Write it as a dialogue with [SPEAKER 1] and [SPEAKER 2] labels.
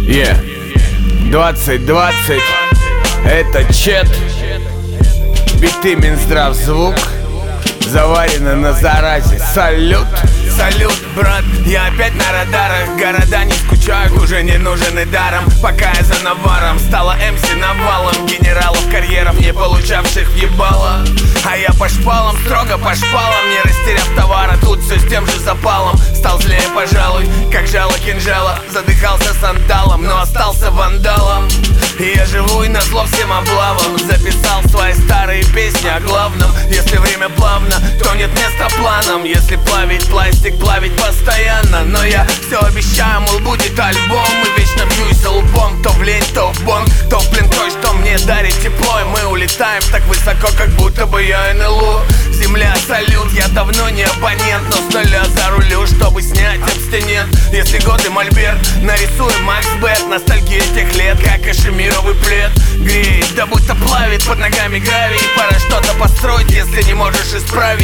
[SPEAKER 1] 2020 это чет. Биты Минздравзвук заварено на заразе. Салют.
[SPEAKER 2] Салют, брат, я опять на радарах. Города не скучают, уже не нужен и даром. Пока я за наваром, стала МС навалом. Генералов карьеров, не получавших въебало. А я по шпалам, строго по шпалам. Не растеряв товара, тут все с тем же запалом. Стал злее, пожалуй, как жало кинжала. Задыхался сандалом, но остался вандалом. И я живу и назло всем облавам. Записал свои старые песни о главном. Если время плавно, то нет места планам. Если плавить пластик, плавить постоянно. Но я все обещаю, мол, будет альбом. И вечно бьюсь за лбом, то в лень, то в бонг, то в плен той, что мне дарит тепло. И мы улетаем так высоко, как будто бы я НЛО. Земля, салют, я давно не абонент, но с нуля за рулю, чтобы снять абстинент. Если годы мольберт, нарисуем Макс Бет. Ностальгия тех лет, как кашемировый плед. Греет, да будто плавит под ногами гравий. Пора что-то построить, если не можешь исправить.